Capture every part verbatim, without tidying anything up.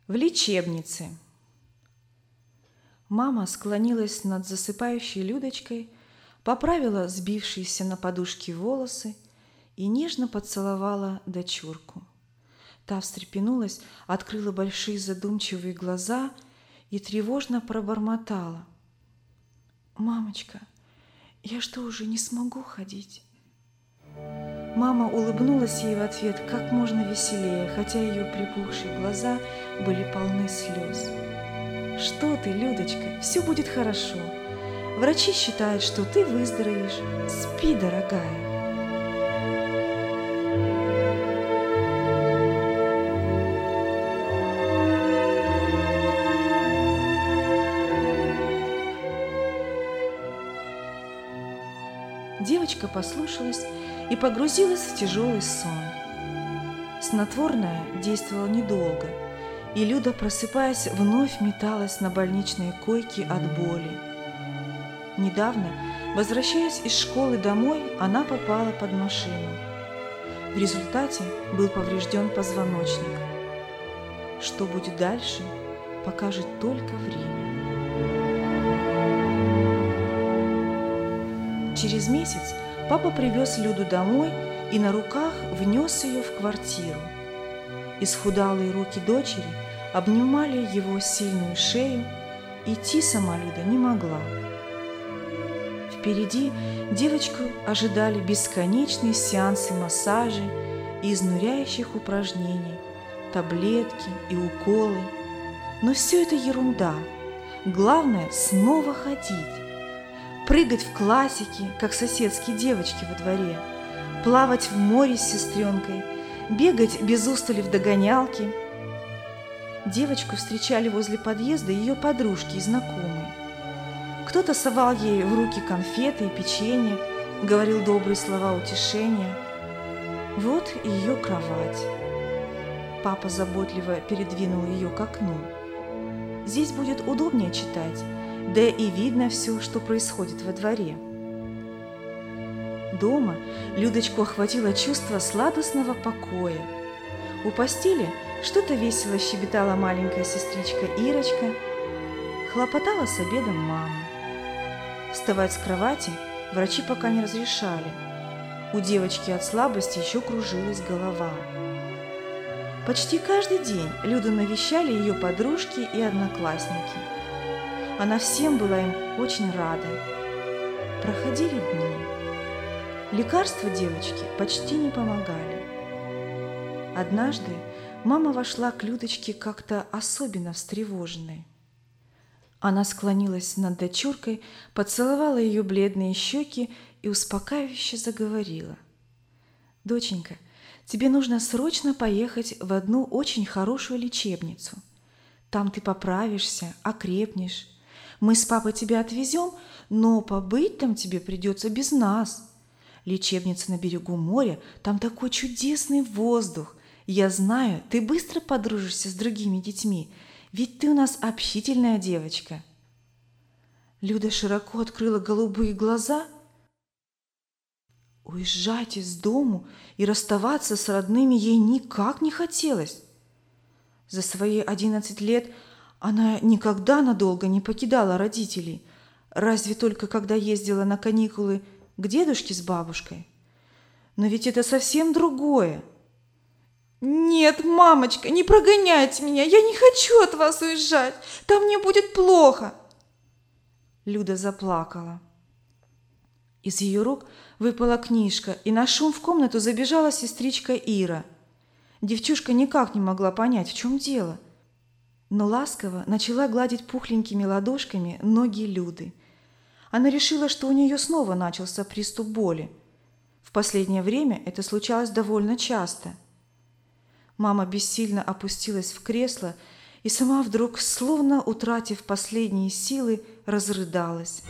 В лечебнице. Мама склонилась над засыпающей Людочкой, поправила сбившиеся на подушке волосы и нежно поцеловала дочурку. Та встрепенулась, открыла большие задумчивые глаза и тревожно пробормотала: «Мамочка, я что, уже не смогу ходить?» Мама улыбнулась ей в ответ как можно веселее, хотя ее припухшие глаза были полны слез. «Что ты, Людочка, все будет хорошо. Врачи считают, что ты выздоровеешь. Спи, дорогая». Девочка послушалась и погрузилась в тяжелый сон. Снотворное действовало недолго, и Люда, просыпаясь, вновь металась на больничной койке от боли. Недавно, возвращаясь из школы домой, она попала под машину. В результате был поврежден позвоночник. Что будет дальше, покажет только время. Через месяц папа привез Люду домой и на руках внес ее в квартиру. Исхудалые руки дочери обнимали его сильную шею, идти сама Люда не могла. Впереди девочку ожидали бесконечные сеансы массажей и изнуряющих упражнений, таблетки и уколы. Но все это ерунда. Главное – снова ходить. Прыгать в классики, как соседские девочки во дворе, плавать в море с сестренкой, бегать без устали в догонялки. Девочку встречали возле подъезда ее подружки и знакомые. Кто-то совал ей в руки конфеты и печенье, говорил добрые слова утешения. Вот и ее кровать. Папа заботливо передвинул ее к окну. Здесь будет удобнее читать, да и видно все, что происходит во дворе. Дома Людочку охватило чувство сладостного покоя. У постели что-то весело щебетала маленькая сестричка Ирочка, хлопотала с обедом мама. Вставать с кровати врачи пока не разрешали. У девочки от слабости еще кружилась голова. Почти каждый день Люду навещали ее подружки и одноклассники. Она всем была им очень рада. Проходили дни. Лекарства девочке почти не помогали. Однажды мама вошла к Людочке как-то особенно встревоженной. Она склонилась над дочуркой, поцеловала ее бледные щеки и успокаивающе заговорила: «Доченька, тебе нужно срочно поехать в одну очень хорошую лечебницу. Там ты поправишься, окрепнешь. Мы с папой тебя отвезем, но побыть там тебе придется без нас. Лечебница на берегу моря, там такой чудесный воздух. Я знаю, ты быстро подружишься с другими детьми, ведь ты у нас общительная девочка». Люда широко открыла голубые глаза. Уезжать из дому и расставаться с родными ей никак не хотелось. За свои одиннадцать лет она никогда надолго не покидала родителей, разве только когда ездила на каникулы к дедушке с бабушкой. Но ведь это совсем другое. «Нет, мамочка, не прогоняйте меня, я не хочу от вас уезжать, там мне будет плохо!» Люда заплакала. Из ее рук выпала книжка, и на шум в комнату забежала сестричка Ира. Девчушка никак не могла понять, в чем дело, но ласково начала гладить пухленькими ладошками ноги Люды. Она решила, что у нее снова начался приступ боли. В последнее время это случалось довольно часто. Мама бессильно опустилась в кресло и сама вдруг, словно утратив последние силы, разрыдалась.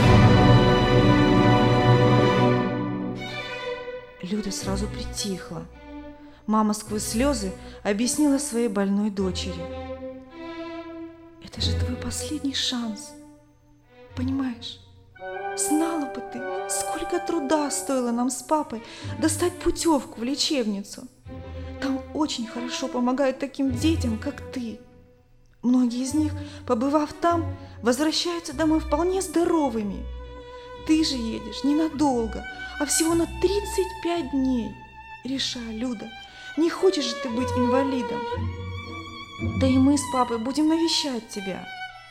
Люда сразу притихла. Мама сквозь слезы объяснила своей больной дочери: «Это же твой последний шанс. Понимаешь? Знала бы ты, сколько труда стоило нам с папой достать путевку в лечебницу. Там очень хорошо помогают таким детям, как ты. Многие из них, побывав там, возвращаются домой вполне здоровыми. Ты же едешь ненадолго, а всего на тридцать пять дней. Решай, Люда, не хочешь же ты быть инвалидом? Да и мы с папой будем навещать тебя.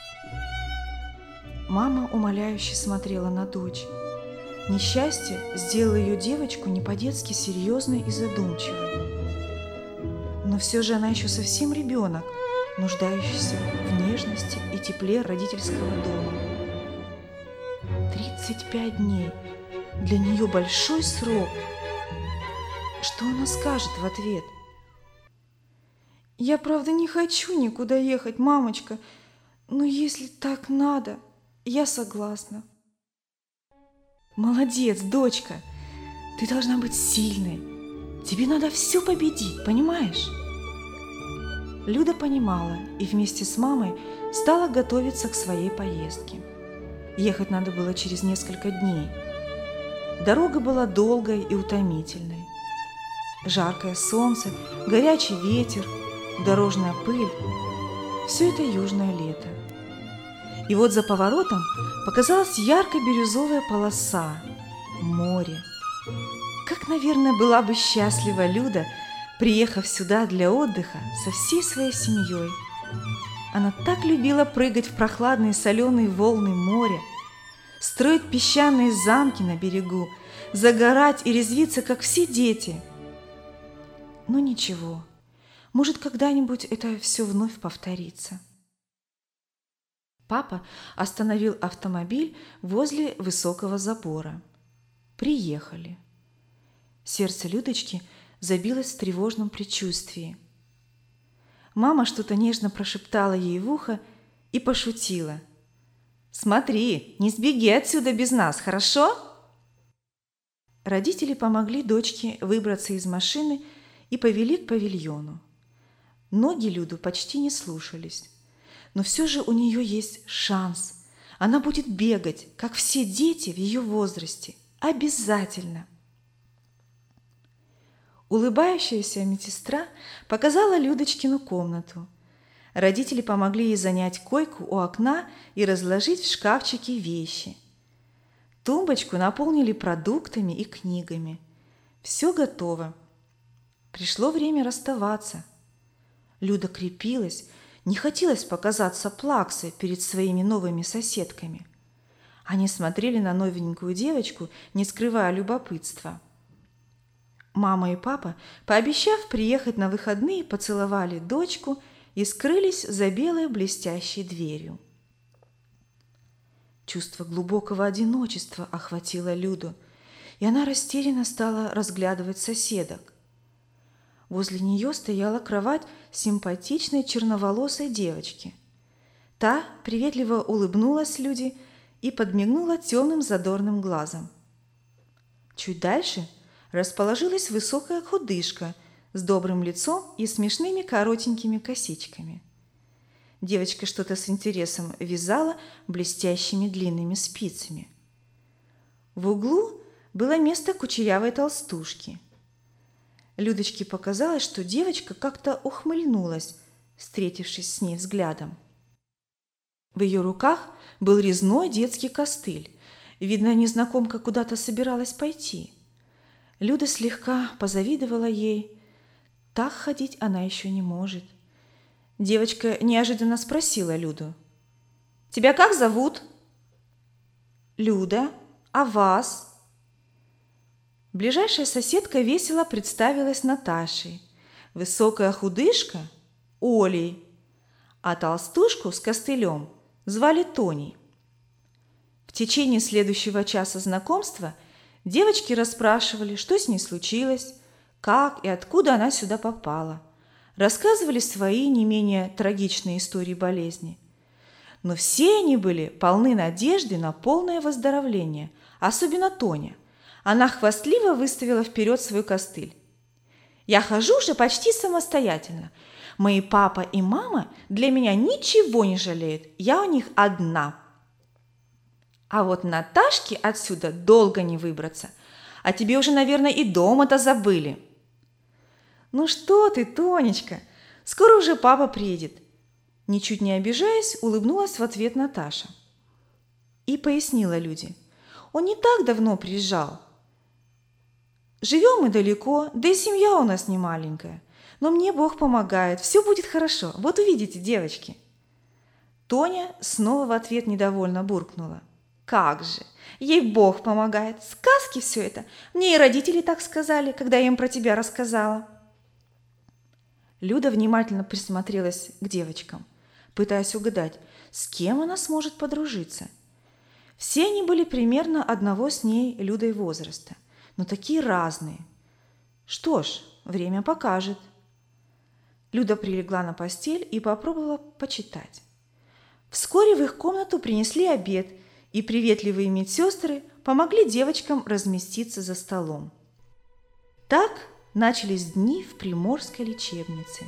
Мама умоляюще смотрела на дочь. Несчастье сделало ее девочку не по-детски серьезной и задумчивой. Но все же она еще совсем ребенок, нуждающийся в нежности и тепле родительского дома. тридцать пять дней. Для нее большой срок. Что она скажет в ответ? Я, правда, не хочу никуда ехать, мамочка, но если так надо, я согласна. Молодец, дочка. Ты должна быть сильной. Тебе надо все победить, понимаешь? Люда понимала и вместе с мамой стала готовиться к своей поездке. Ехать надо было через несколько дней. Дорога была долгой и утомительной. Жаркое солнце, горячий ветер, дорожная пыль – все это южное лето. И вот за поворотом показалась ярко-бирюзовая полоса – море. Как, наверное, была бы счастлива Люда, приехав сюда для отдыха со всей своей семьей. Она так любила прыгать в прохладные соленые волны моря, строить песчаные замки на берегу, загорать и резвиться, как все дети. Но ничего, может, когда-нибудь это все вновь повторится. Папа остановил автомобиль возле высокого забора. Приехали. Сердце Людочки забилось в тревожном предчувствии. Мама что-то нежно прошептала ей в ухо и пошутила. «Смотри, не сбеги отсюда без нас, хорошо?» Родители помогли дочке выбраться из машины и повели к павильону. Ноги Люду почти не слушались, но все же у нее есть шанс. Она будет бегать, как все дети в ее возрасте. Обязательно. Улыбающаяся медсестра показала Людочкину комнату. Родители помогли ей занять койку у окна и разложить в шкафчике вещи. Тумбочку наполнили продуктами и книгами. Все готово. Пришло время расставаться. Люда крепилась, не хотелось показаться плаксой перед своими новыми соседками. Они смотрели на новенькую девочку, не скрывая любопытства. Мама и папа, пообещав приехать на выходные, поцеловали дочку и скрылись за белой блестящей дверью. Чувство глубокого одиночества охватило Люду, и она растерянно стала разглядывать соседок. Возле нее стояла кровать симпатичной черноволосой девочки. Та приветливо улыбнулась Люде и подмигнула темным задорным глазом. Чуть дальше расположилась высокая худышка с добрым лицом и смешными коротенькими косичками. Девочка что-то с интересом вязала блестящими длинными спицами. В углу было место кучерявой толстушки. Людочке показалось, что девочка как-то ухмыльнулась, встретившись с ней взглядом. В ее руках был резной детский костыль. Видно, незнакомка куда-то собиралась пойти. Люда слегка позавидовала ей. Так ходить она еще не может. Девочка неожиданно спросила Люду. «Тебя как зовут?» «Люда. А вас?» Ближайшая соседка весело представилась Наташей, высокая худышка – Олей, а толстушку с костылем звали Тоней. В течение следующего часа знакомства девочки расспрашивали, что с ней случилось, как и откуда она сюда попала, рассказывали свои не менее трагичные истории болезни. Но все они были полны надежды на полное выздоровление, особенно Тоня. Она хвастливо выставила вперед свой костыль. «Я хожу уже почти самостоятельно. Мои папа и мама для меня ничего не жалеют. Я у них одна. А вот Наташке отсюда долго не выбраться. А тебе уже, наверное, и дома-то забыли». «Ну что ты, Тонечка, скоро уже папа приедет. Ничуть не обижаясь, улыбнулась в ответ Наташа. И пояснила Люде. Он не так давно приезжал. Живем мы далеко, да и семья у нас не маленькая. Но мне Бог помогает, все будет хорошо. Вот увидите, девочки. Тоня снова в ответ недовольно буркнула. Как же, ей Бог помогает. Сказки все это. Мне и родители так сказали, когда я им про тебя рассказала. Люда внимательно присмотрелась к девочкам, пытаясь угадать, с кем она сможет подружиться. Все они были примерно одного с ней Людой возраста, но такие разные. Что ж, время покажет. Люда прилегла на постель и попробовала почитать. Вскоре в их комнату принесли обед, и приветливые медсестры помогли девочкам разместиться за столом. Так начались дни в приморской лечебнице.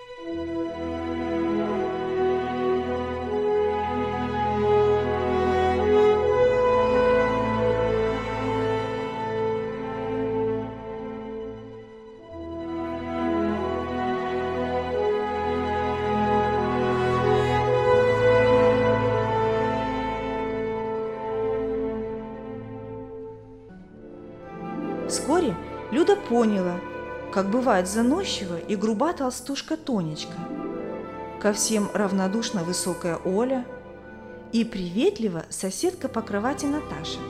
Вскоре Люда поняла, как бывает заносчива и груба толстушка Тонечка, ко всем равнодушна высокая Оля и приветлива соседка по кровати Наташа.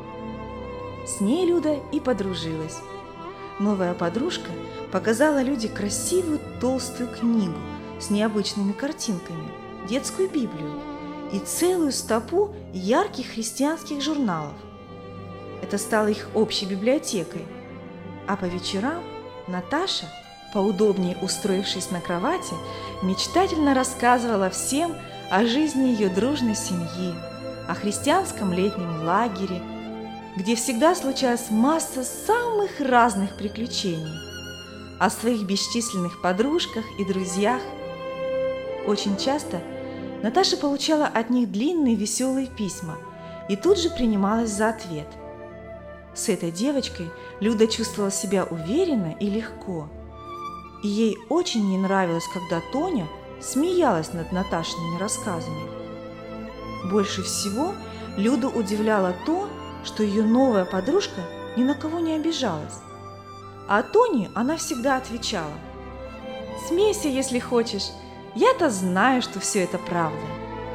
С ней Люда и подружилась. Новая подружка показала Люде красивую толстую книгу с необычными картинками, детскую Библию и целую стопу ярких христианских журналов. Это стало их общей библиотекой. А по вечерам Наташа, поудобнее устроившись на кровати, мечтательно рассказывала всем о жизни ее дружной семьи, о христианском летнем лагере, где всегда случалась масса самых разных приключений, о своих бесчисленных подружках и друзьях. Очень часто Наташа получала от них длинные веселые письма и тут же принималась за ответ. С этой девочкой Люда чувствовала себя уверенно и легко. И ей очень не нравилось, когда Тоня смеялась над Наташиными рассказами. Больше всего Люду удивляло то, что ее новая подружка ни на кого не обижалась. А Тоне она всегда отвечала: «Смейся, если хочешь, я-то знаю, что все это правда».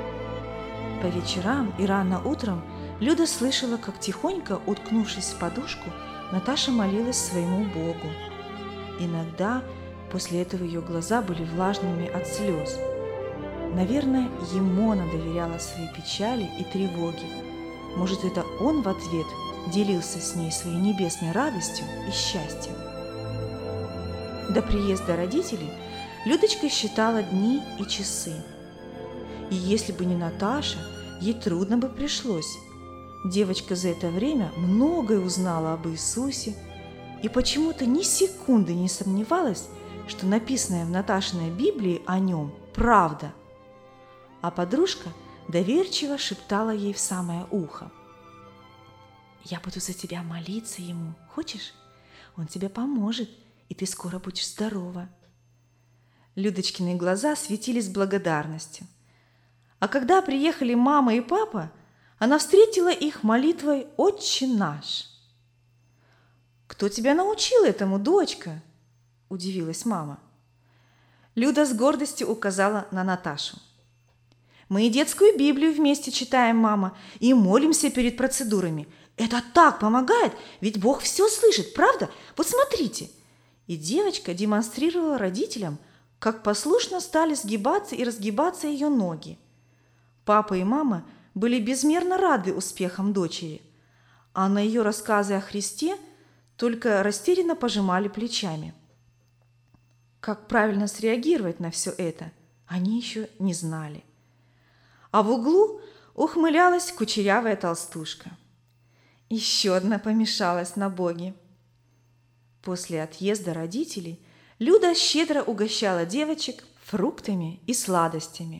По вечерам и рано утром Люда слышала, как тихонько, уткнувшись в подушку, Наташа молилась своему Богу. Иногда после этого ее глаза были влажными от слез. Наверное, ему она доверяла свои печали и тревоги. Может, это он в ответ делился с ней своей небесной радостью и счастьем. До приезда родителей Людочка считала дни и часы. И если бы не Наташа, ей трудно бы пришлось. Девочка за это время многое узнала об Иисусе и почему-то ни секунды не сомневалась, что написанное в Наташиной Библии о нем правда. А подружка доверчиво шептала ей в самое ухо: «Я буду за тебя молиться ему, хочешь? Он тебе поможет, и ты скоро будешь здорова». Людочкины глаза светились благодарностью. А когда приехали мама и папа, она встретила их молитвой «Отче наш». «Кто тебя научил этому, дочка?» – удивилась мама. Люда с гордостью указала на Наташу. «Мы и детскую Библию вместе читаем, мама, и молимся перед процедурами. Это так помогает, ведь Бог все слышит, правда? Вот смотрите!» И девочка демонстрировала родителям, как послушно стали сгибаться и разгибаться ее ноги. Папа и мама были безмерно рады успехам дочери, а на ее рассказы о Христе только растерянно пожимали плечами. Как правильно среагировать на все это, они еще не знали. А в углу ухмылялась кучерявая толстушка. Еще одна помешалась на Боге. После отъезда родителей Люда щедро угощала девочек фруктами и сладостями.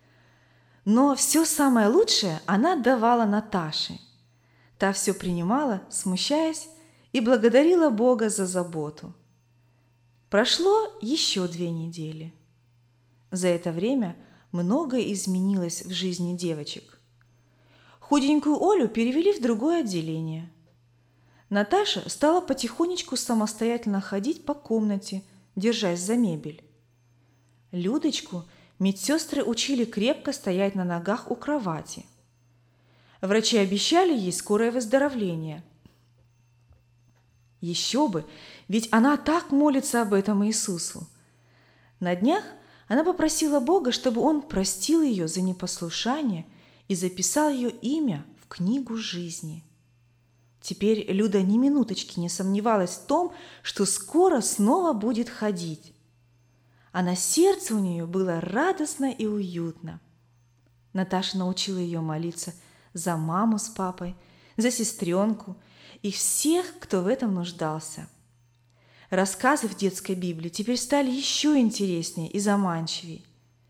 Но все самое лучшее она давала Наташе. Та все принимала, смущаясь, и благодарила Бога за заботу. Прошло еще две недели. За это время многое изменилось в жизни девочек. Худенькую Олю перевели в другое отделение. Наташа стала потихонечку самостоятельно ходить по комнате, держась за мебель. Людочку медсестры учили крепко стоять на ногах у кровати. Врачи обещали ей скорое выздоровление. Еще бы, ведь она так молится об этом Иисусу. На днях она попросила Бога, чтобы Он простил ее за непослушание и записал ее имя в книгу жизни. Теперь Люда ни минуточки не сомневалась в том, что скоро снова будет ходить. А на сердце у нее было радостно и уютно. Наташа научила ее молиться за маму с папой, за сестренку и всех, кто в этом нуждался. Рассказы в детской Библии теперь стали еще интереснее и заманчивее.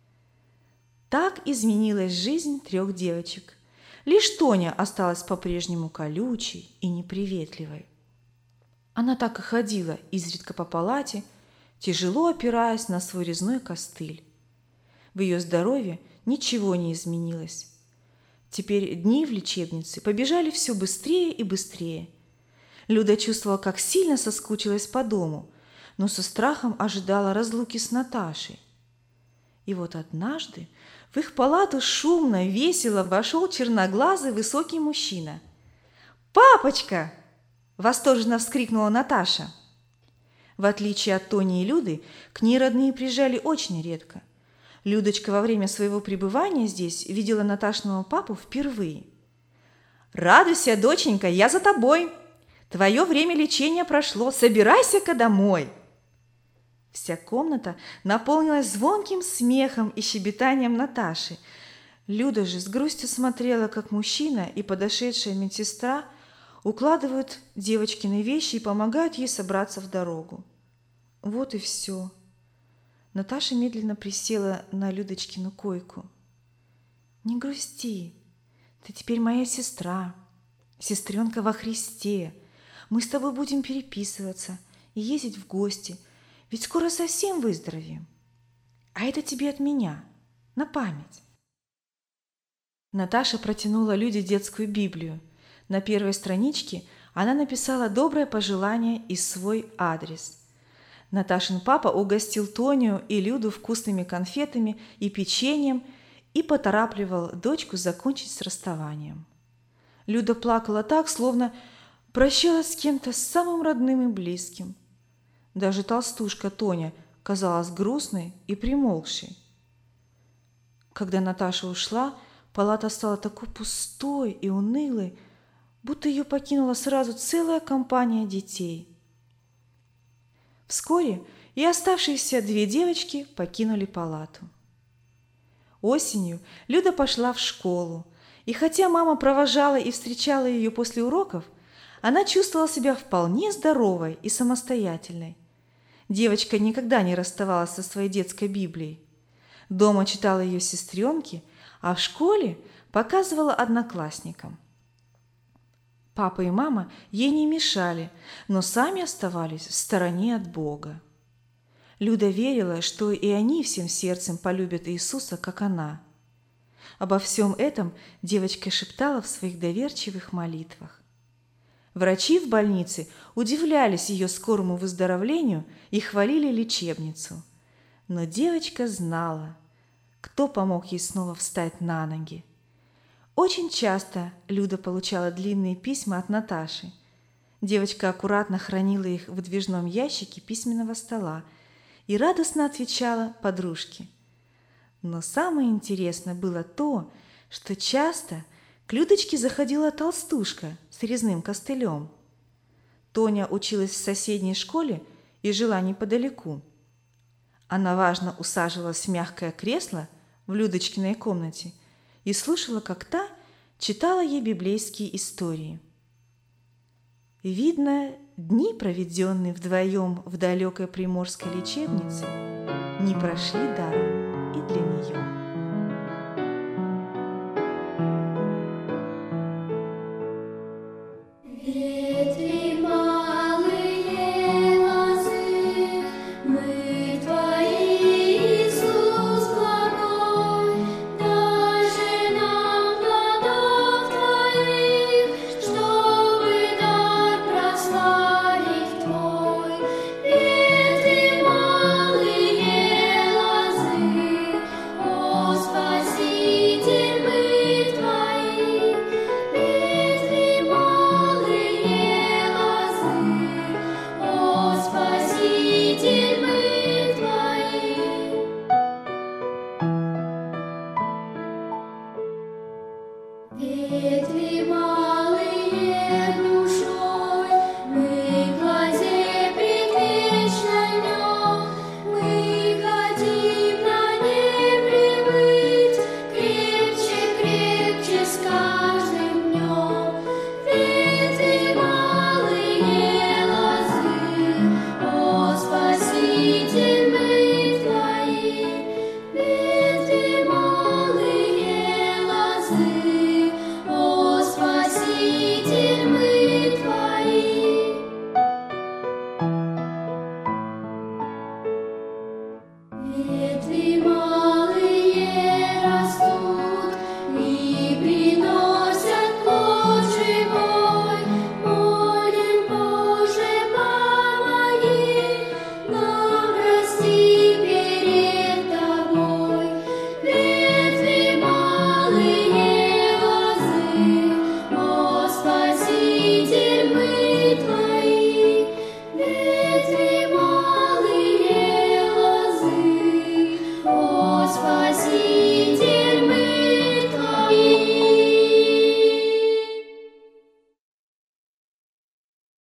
Так изменилась жизнь трех девочек. Лишь Тоня осталась по-прежнему колючей и неприветливой. Она так и ходила изредка по палате, тяжело опираясь на свой резной костыль. В ее здоровье ничего не изменилось. Теперь дни в лечебнице побежали все быстрее и быстрее. Люда чувствовала, как сильно соскучилась по дому, но со страхом ожидала разлуки с Наташей. И вот однажды в их палату шумно, весело вошел черноглазый высокий мужчина. «Папочка!» – восторженно вскрикнула Наташа. В отличие от Тони и Люды, к ней родные приезжали очень редко. Людочка во время своего пребывания здесь видела Наташиного папу впервые. «Радуйся, доченька, я за тобой! Твое время лечения прошло, собирайся-ка домой!» Вся комната наполнилась звонким смехом и щебетанием Наташи. Люда же с грустью смотрела, как мужчина и подошедшая медсестра укладывают девочкины вещи и помогают ей собраться в дорогу. Вот и все. Наташа медленно присела на Людочкину койку. «Не грусти, ты теперь моя сестра, сестренка во Христе. Мы с тобой будем переписываться и ездить в гости, ведь скоро совсем выздоровеем. А это тебе от меня, на память». Наташа протянула Люде детскую Библию. На первой страничке она написала доброе пожелание и свой адрес. Наташин папа угостил Тоню и Люду вкусными конфетами и печеньем и поторапливал дочку закончить с расставанием. Люда плакала так, словно прощалась с кем-то самым родным и близким. Даже толстушка Тоня казалась грустной и примолкшей. Когда Наташа ушла, палата стала такой пустой и унылой, будто ее покинула сразу целая компания детей. Вскоре и оставшиеся две девочки покинули палату. Осенью Люда пошла в школу, и хотя мама провожала и встречала ее после уроков, она чувствовала себя вполне здоровой и самостоятельной. Девочка никогда не расставалась со своей детской Библией. Дома читала ее сестренке, а в школе показывала одноклассникам. Папа и мама ей не мешали, но сами оставались в стороне от Бога. Люда верила, что и они всем сердцем полюбят Иисуса, как она. Обо всем этом девочка шептала в своих доверчивых молитвах. Врачи в больнице удивлялись ее скорому выздоровлению и хвалили лечебницу. Но девочка знала, кто помог ей снова встать на ноги. Очень часто Люда получала длинные письма от Наташи. Девочка аккуратно хранила их в выдвижном ящике письменного стола и радостно отвечала подружке. Но самое интересное было то, что часто к Людочке заходила толстушка с резным костылем. Тоня училась в соседней школе и жила неподалеку. Она важно усаживалась в мягкое кресло в Людочкиной комнате и слушала, как та читала ей библейские истории. Видно, дни, проведенные вдвоем в далекой приморской лечебнице, не прошли даром и для нее. Мы твои, Иисус, благой, свет